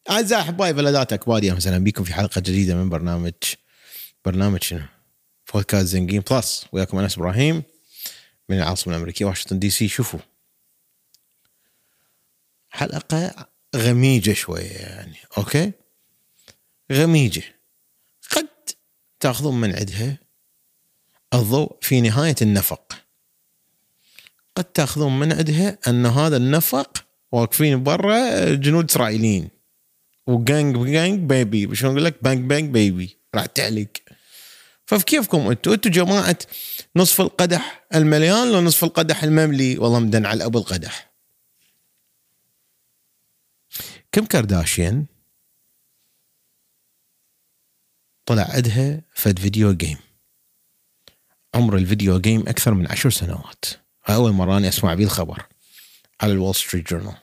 أعزائي أحبائي بلدات أكبادي، مثلا بيكم في حلقة جديدة من برنامج شنو؟ بودكاست زنقين بلس. وياكم أنس إبراهيم من العاصمة الأمريكية واشنطن دي سي. شوفوا حلقة غميجة شوية يعني، أوكي، غميجة، قد تأخذون من عندها الضوء في نهاية النفق، قد تأخذون من عندها أن هذا النفق واقفين برا جنود إسرائيليين وجانج بيبي، شلون أقول لك، بانج بيبي راح تعلق. ففي كيفكم انتوا جماعة نصف القدح المليان لو نصف القدح المملي؟ والله مدن على ابو القدح. كيم كارداشيان طلع عندها فد فيديو جيم، عمر الفيديو جيم اكثر من 10 سنوات. اول مرة اني اسمع بيه الخبر على الوول ستريت جورنال،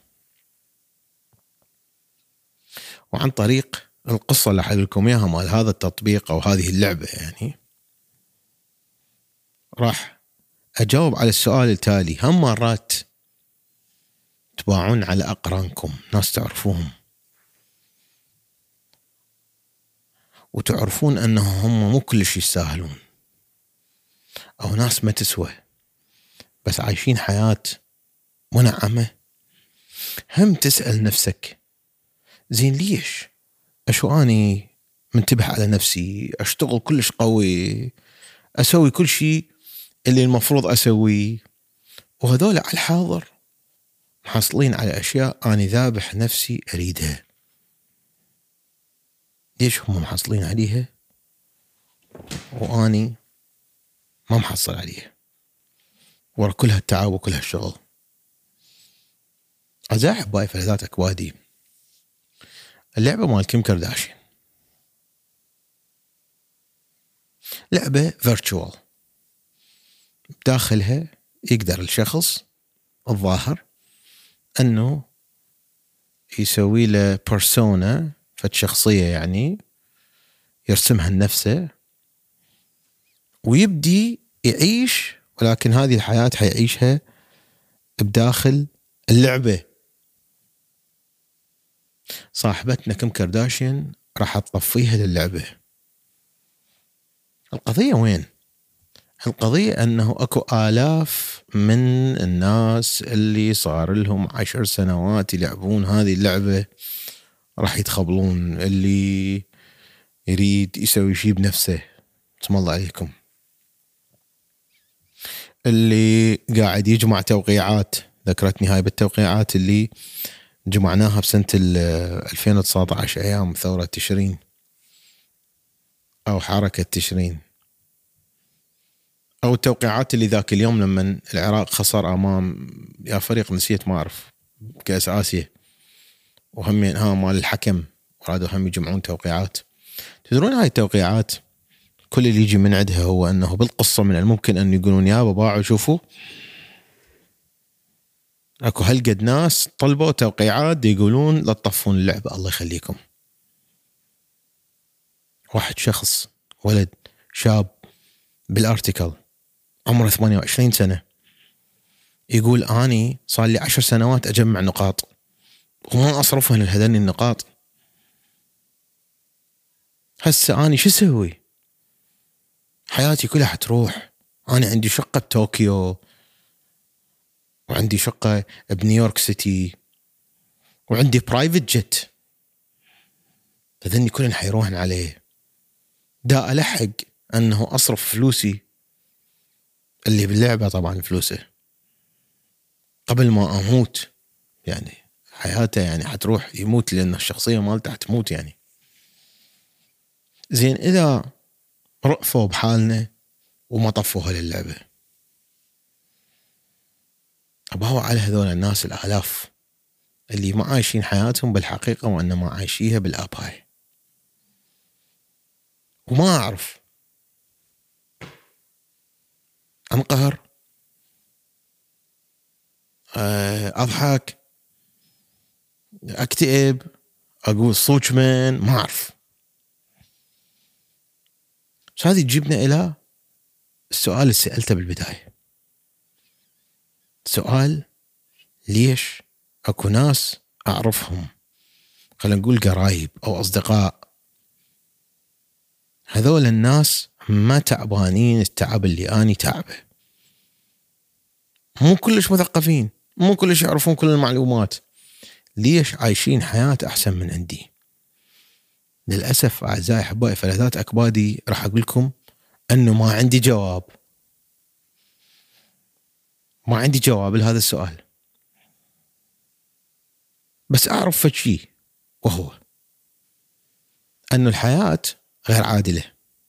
وعن طريق القصة اللي احكي لكم اياها مال هذا التطبيق او هذه اللعبة، يعني راح اجاوب على السؤال التالي: هم مرات تباعون على اقرانكم، ناس تعرفوهم وتعرفون أنهم هم مو كلش يستاهلون، أو ناس ما تسوى بس عايشين حياة منعمة؟ هم تسأل نفسك زين ليش؟ أشو أني منتبه على نفسي، أشتغل كلش قوي، أسوي كل شيء اللي المفروض أسويه، وهذول على الحاضر محصلين على أشياء أني ذابح نفسي أريدها. ليش هم محصلين عليها وأني ما محصل عليها ورا كل هالتعب وكل هالشغل؟ أعزائي أحبائي فلذات أكوادي، اللعبة مال كيم كارداشيان لعبة فيرتشوال، بداخلها يقدر الشخص الظاهر أنه يسوي له بيرسونا، فالشخصية يعني يرسمها لنفسه ويبدي يعيش، ولكن هذه الحياة حيعيشها بداخل اللعبة. صاحبتنا كيم كارداشيان راح تطفيها للعبة. القضية وين؟ القضية أنه أكو آلاف من الناس اللي صار لهم 10 سنوات يلعبون هذه اللعبة راح يتخبلون. اللي يريد يسوي شيء بنفسه اسم الله عليكم، اللي قاعد يجمع توقيعات. ذكرتني هاي بالتوقيعات اللي جمعناها بسنة 2019 أيام ثورة تشرين أو حركة تشرين، أو التوقيعات اللي ذاك اليوم لما العراق خسر أمام يا فريق نسيت ما أعرف كأس آسيا، وهم ها مال الحكم، ورادوا هم يجمعون توقيعات. تدرون هاي التوقيعات كل اللي يجي من عندها هو أنه بالقصة من الممكن أن يقولون يا بابا شوفوا أكو هالقد ناس طلبوا توقيعات يقولون لا تطفون اللعبة الله يخليكم. واحد شخص ولد شاب بالارتيكل عمره 28 سنة يقول أني صار لي 10 سنوات أجمع نقاط وما أصرفها لهذني النقاط، هسه أني شو أسوي؟ حياتي كلها حتروح. أنا عندي شقة بطوكيو، وعندي شقة بنيويورك سيتي، وعندي برايفت جيت، فذني كلن حيروحن عليه. دا ألحق أنه أصرف فلوسي اللي باللعبة، طبعا فلوسه قبل ما أموت، يعني حياته يعني حتروح، يموت لأن الشخصية مالته حتموت يعني. زين إذا رأفوا بحالنا وما طفوها للعبة، أباوع على هذول الناس الآلاف اللي ما عايشين حياتهم بالحقيقة وإنما عايشيها بالآباي. وما أعرف، أنقهر، أضحك، أكتئب، أقول صوتشمان، ما أعرف. بس هذه تجيبنا إلى السؤال اللي سألته بالبداية، سؤال ليش أكو ناس أعرفهم خلينا نقول قرايب أو أصدقاء، هذول الناس ما تعبانين التعب اللي أنا تعبه، مو كلش مثقفين، مو كلش يعرفون كل المعلومات، ليش عايشين حياة أحسن من عندي؟ للأسف أعزائي أحبائي فلذات أكبادي راح أقول لكم أنه ما عندي جواب، ما عندي جواب لهذا السؤال، بس أعرف فشي، وهو أنه الحياة غير عادلة،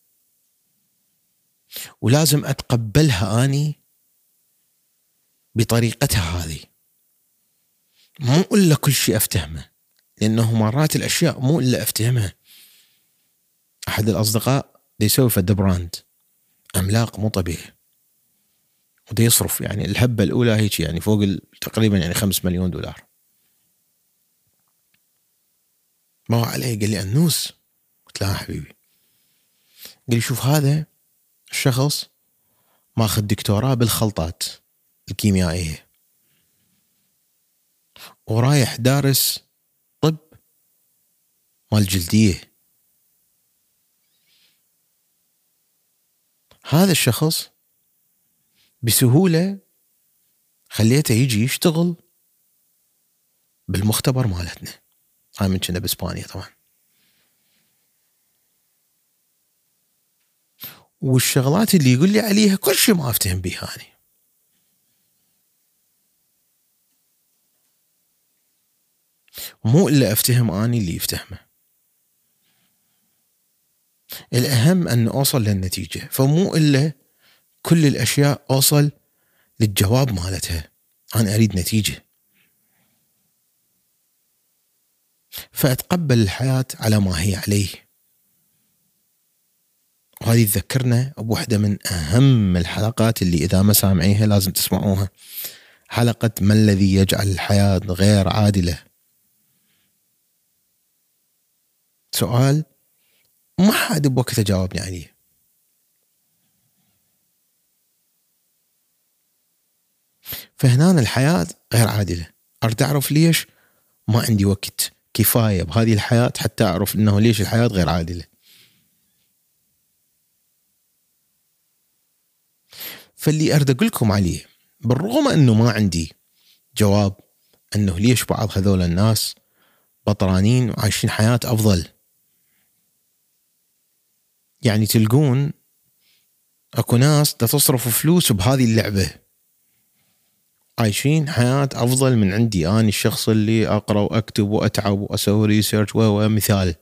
ولازم أتقبلها أني بطريقتها هذه، مو إلا كل شيء أفتهمه، لأنه مرات الأشياء مو إلا أفتهمها. أحد الأصدقاء دي يسوي فد براند عملاق مو طبيعي، ودي يصرف يعني الهبة الأولى هيك يعني فوق تقريبا يعني 5 مليون دولار. ما هو عليه قال لي أنوس، قلت له حبيبي، قال لي شوف هذا الشخص ماخذ دكتوراه بالخلطات الكيميائية، ورايح دارس طب مال جلدية. هذا الشخص بسهولة خليته يجي يشتغل بالمختبر مالتنا، هاي من كنا بإسبانيا طبعا، والشغلات اللي يقول لي عليها كل شيء ما أفتهم بيها أنا، مو إلا أفتهم أني اللي يفتهمه. الأهم أن أوصل للنتيجة، فمو إلا كل الأشياء أوصل للجواب مالتها، أنا أريد نتيجة، فأتقبل الحياة على ما هي عليه. وهذه تذكرنا بوحدة من أهم الحلقات اللي إذا ما سامعيها لازم تسمعوها، حلقة ما الذي يجعل الحياة غير عادلة. سؤال ما حد بوقته جاوبني عليه. فهنا الحياة غير عادلة، أريد أعرف ليش، ما عندي وقت كفاية بهذه الحياة حتى أعرف إنه ليش الحياة غير عادلة. فاللي أريد أقول لكم عليه، بالرغم أنه ما عندي جواب أنه ليش بعض هذول الناس بطرانين وعايشين حياة أفضل، يعني تلقون أكو ناس تصرف فلوس بهذه اللعبة عايشين حياة أفضل من عندي أنا الشخص اللي أقرأ وأكتب وأتعب وأسوي ريسيرش ومثال.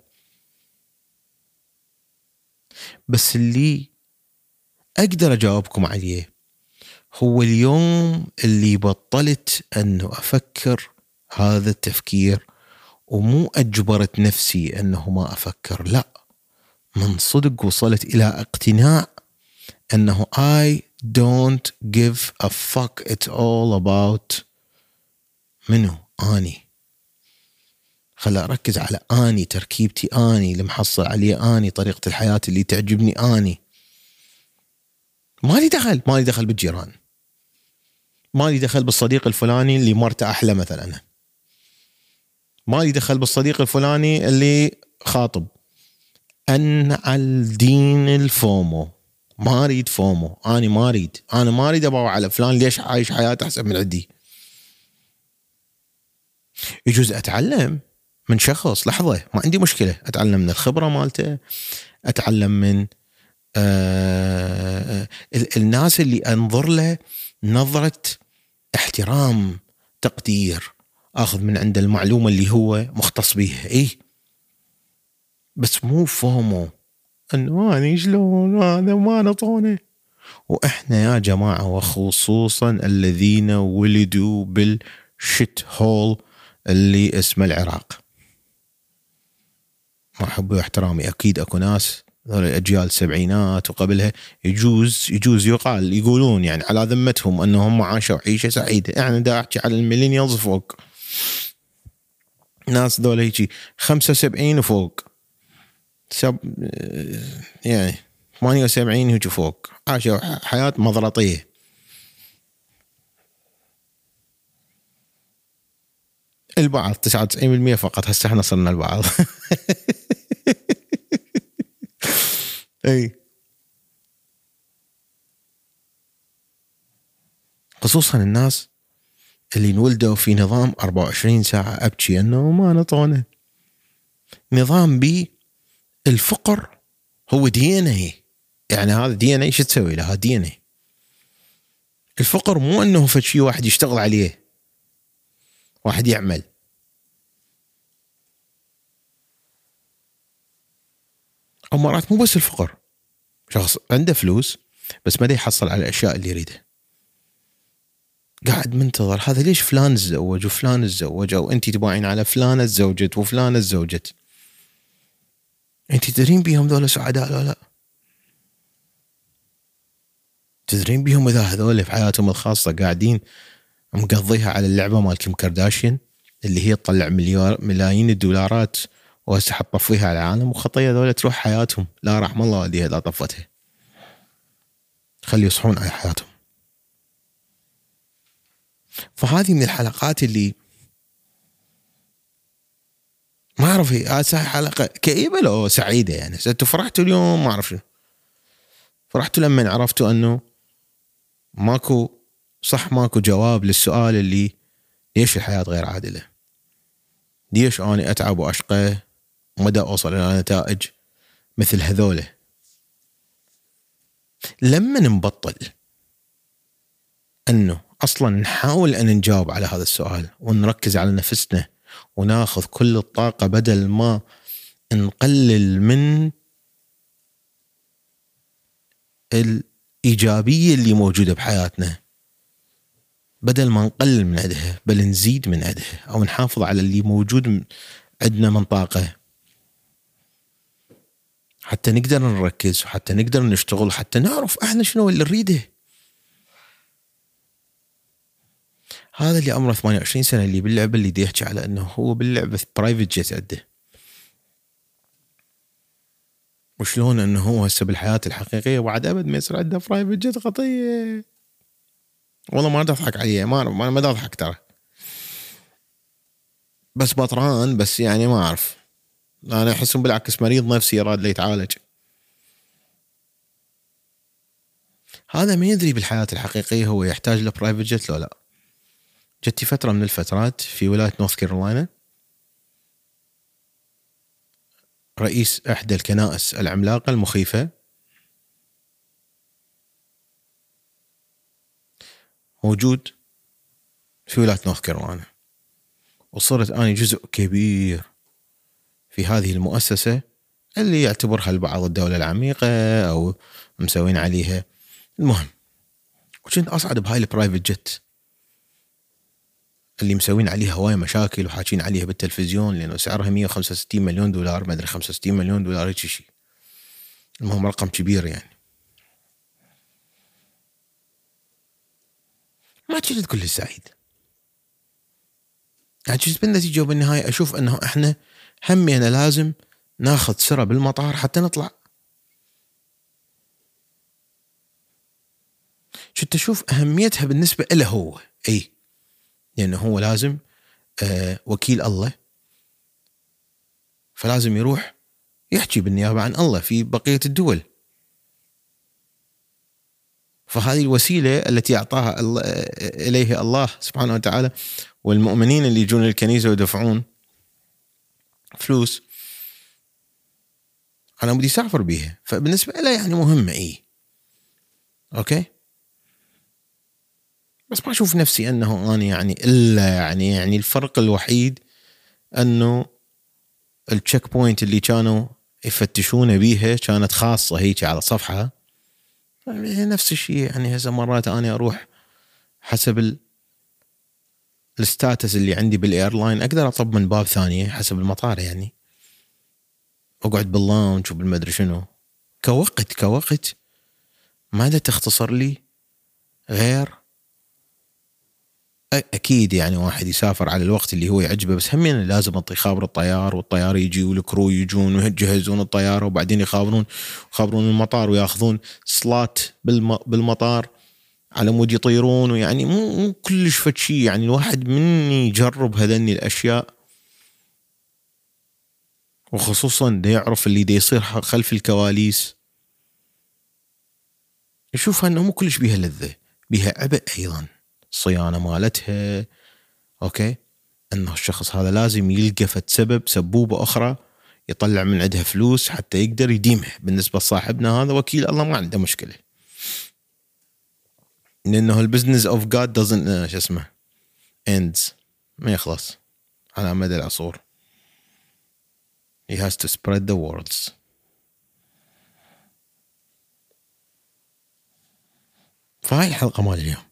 بس اللي أقدر أجاوبكم عليه هو اليوم اللي بطلت أنه أفكر هذا التفكير، ومو أجبرت نفسي أنه ما أفكر، لا، من صدق وصلت إلى اقتناع أنه I don't give a fuck, it's all about منو أني. خلا أركز على أني، تركيبتي أني اللي محصل عليه أني، طريقة الحياة اللي تعجبني أني. ما لي دخل بالجيران، ما لي دخل بالصديق الفلاني اللي مرته أحلى مثلا، ما لي دخل بالصديق الفلاني اللي خاطب. أنعل دين الفومو، ما أريد فومو، أنا ما أريد أبغى على فلان ليش عايش حياة أحسن من عندي. يجوز أتعلم من شخص، لحظة ما عندي مشكلة، أتعلم من الخبرة مالته، أتعلم من الناس اللي أنظر له نظرة احترام تقدير، أخذ من عنده المعلومة اللي هو مختص بيها، إيه، بس مو فومو أنه أنا شلون هذا ما نطونه. وإحنا يا جماعة وخصوصا الذين ولدوا بالشت هول اللي اسمه العراق، مع حبي واحترامي، أكيد أكو ناس ذول الأجيال السبعينات وقبلها يجوز يقولون يعني على ذمتهم أنهم عاشوا عيشة سعيدة. إحنا دا أحكي على الميلينيالز فوق، ناس ذول هيجي 75 وفوق، يعني 78 هيجي فوق، عاشوا حياة مضرطية. البعض 99% فقط. هسه احنا صرنا البعض. اي خصوصا الناس اللي انولدوا في نظام 24 ساعة ابكي انه ما نطونه. نظام بي الفقر هو دي ان اي، يعني هذا دي ان اي شو تسوي له؟ دي ان اي. الفقر مو انه فشي واحد يشتغل عليه، واحد يعمل. او مرات مو بس الفقر، شخص عنده فلوس بس ما يحصل على الاشياء اللي يريدها، قاعد منتظر هذا ليش فلان تزوج وفلان تزوج، او انت تباعين على فلانة تزوجت وفلانة تزوجت، انت تدرين بيهم ذولا سعداء ولا لا؟ تدرين بيهم اذا هذول في حياتهم الخاصة قاعدين مقضيها على اللعبة مال كيم كارداشيان اللي هي تطلع ملايين الدولارات وهسه حتطفيها على العالم، وخطية ذولا تروح حياتهم لا رحم الله والديها لا طفتها، خلي يصحون على حياتهم. فهذه من الحلقات اللي ما اعرف هي حلقة كئيبة لو سعيدة. يعني انتوا فرحتوا اليوم؟ ما اعرف شنو فرحتوا لما عرفتوا انه ماكو جواب للسؤال اللي ليش الحياة غير عادلة، ليش أنا أتعب وأشقى ومدى أوصل إلى نتائج مثل هذوله. لما نبطل أنه أصلا نحاول أن نجاوب على هذا السؤال ونركز على نفسنا وناخذ كل الطاقة بدل ما نقلل من الإيجابية اللي موجودة بحياتنا، بدل ما نقلل من عدها بل نزيد من عدها أو نحافظ على اللي موجود عندنا من طاقة، حتى نقدر نركز وحتى نقدر نشتغل وحتى نعرف احنا شنو اللي نريده. هذا اللي عمره 28 سنة اللي باللعبة اللي دي يحكي على انه هو باللعبة برايفت جيت عنده، وشلون انه هو هسه بالحياة الحقيقية وعد ابد ما يصير عنده برايفت جيت. خطية والله ما اضحك عليه، ما اضحك ترى، بس بطران، بس يعني ما اعرف، انا احسهم بالعكس مريض نفسي يراد لي يتعالج. هذا ما يدري بالحياة الحقيقية هو يحتاج لبرايفت جيت لو لا. جتي فترة من الفترات في ولاية نورث كارولاينا رئيس احدى الكنائس العملاقة المخيفة موجود في ولاية نورث كارولاينا، وصرت أنا جزء كبير في هذه المؤسسة اللي يعتبرها البعض الدولة العميقة أو مسوين عليها. المهم وكنت أصعد بهاي البرايفت جيت اللي مسوين عليها هواية مشاكل وحاكين عليها بالتلفزيون لأنه سعرها 165 مليون دولار، ما أدري 65 مليون دولار هيك شيء، المهم رقم كبير. يعني ما كنت كل سعيد، يعني كنت بالنتيجة وبالنهاية أشوف أنه إحنا همينا لازم ناخذ سرة بالمطار حتى نطلع. كنت أشوف أهميتها بالنسبة له هو أي، لأنه هو لازم وكيل الله، فلازم يروح يحكي بالنيابة عن الله في بقية الدول، فهذه الوسيلة التي أعطاها إليه الله سبحانه وتعالى، والمؤمنين اللي يجون للكنيسة ويدفعون فلوس أنا بدي أسافر بيها، فبالنسبة له يعني مهمة إيه أوكي. بس ما أشوف نفسي أنه أنا يعني إلا يعني الفرق الوحيد أنه التشيك بوينت اللي كانوا يفتشون بيها كانت خاصة هيك على صفحة، نفس الشيء. يعني هذا مرات أنا أروح حسب الستاتس اللي عندي بالايرلاين اقدر اطب من باب ثانية حسب المطار، يعني اقعد باللاونج وبالمدري شنو. كوقت ماذا تختصر لي غير اكيد يعني واحد يسافر على الوقت اللي هو يعجبه، بس هم يعني لازم يخابر الطيار والطيار يجي والكرو يجون ويجهزون الطيارة وبعدين يخابرون المطار وياخذون سلات بالمطار على مود يطيرون، ويعني مو كلش فد شيء. يعني الواحد من يجرب هذني الاشياء، وخصوصا دا يعرف اللي دا يصير خلف الكواليس، يشوفها انه مو كلش بيها لذة، بيها عبء ايضا. الصيانة مالتها اوكي، انه الشخص هذا لازم يلقى فد سبوبة اخرى يطلع من عندها فلوس حتى يقدر يديمها. بالنسبة لصاحبنا هذا وكيل الله ما عنده مشكلة، لانه البزنس اوف جاد doesn't شو اسمه ends، ما يخلص على مدى العصور. he has to spread the words. فهاي الحلقة مال اليوم.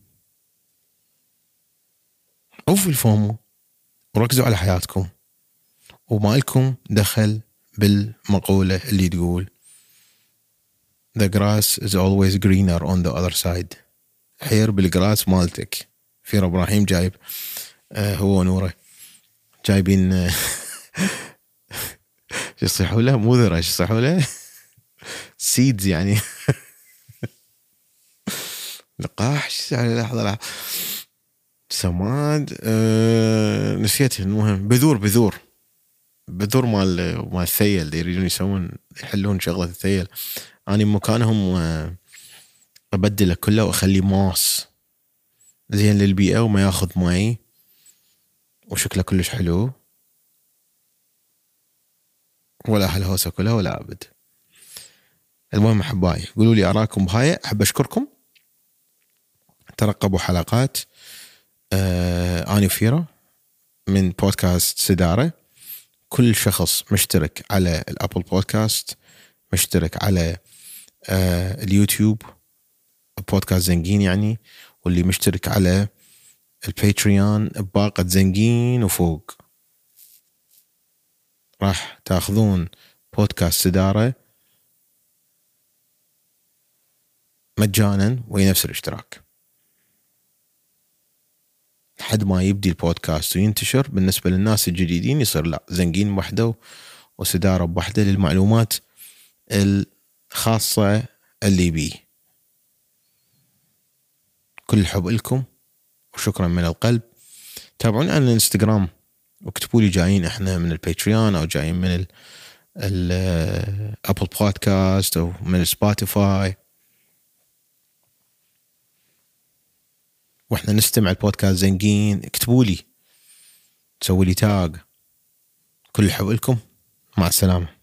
اوفوا الفومو وركزوا على حياتكم، وما لكم دخل بالمقولة اللي تقول the grass is always greener on the other side. حير بالجراس مالتك. فير إبراهيم جايب هو ونوره جايبين شو يصيحوا له؟ مو ذرة، شو يصيحوا له؟ سيدز يعني. لقاح لحظة سماد نسيت. المهم بذور مال الثيل، يريدون يسوون يحلون شغلة الثيل. أنا مكانهم أبدله كله وأخليه ماس زين للبيئة وما ياخذ ماي وشكله كلش حلو، ولا هالهوسة كلها ولا أبد. المهم أحبائي، قولوا لي أراكم بهاي. أحب أشكركم. ترقبوا حلقات أنا وفيرا من بودكاست سدارة. كل شخص مشترك على الأبل بودكاست، مشترك على اليوتيوب بودكاست زنقين يعني، واللي مشترك على الباتريون بباقة زنقين وفوق، راح تاخذون بودكاست سدارة مجانا وهي نفس الاشتراك لحد ما يبدي البودكاست وينتشر. بالنسبة للناس الجديدين يصير لا، زنقين بوحدة وسدارة بوحدة للمعلومات الخاصة اللي بيه. كل الحب لكم وشكرا من القلب. تابعوني على الانستغرام واكتبوا لي جايين احنا من الباتريون او جايين من الابل بودكاست او من سبوتيفاي، واحنا نستمع البودكاست زنقين. اكتبوا لي، سووا لي تاج. كل الحب لكم، مع السلامة.